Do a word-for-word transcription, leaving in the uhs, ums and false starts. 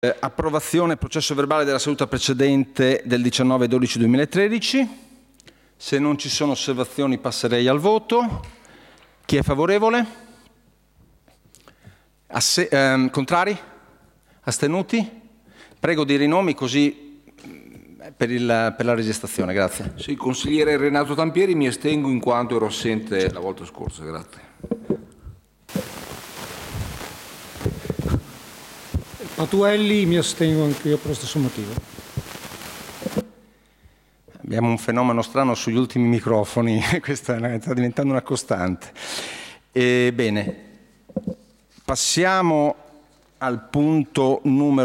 Eh, approvazione processo verbale della seduta precedente del diciannove dodici duemilatredici. Se non ci sono osservazioni passerei al voto. Chi è favorevole? Asse- ehm, contrari? Astenuti? Prego dire i nomi così per, il, per la registrazione, grazie. Sì, consigliere Renato Tampieri, mi astengo in quanto ero assente la volta scorsa, grazie. Patuelli, mi astengo anch'io per lo stesso motivo. Abbiamo un fenomeno strano sugli ultimi microfoni, questa sta diventando una costante. E, bene, passiamo al punto numero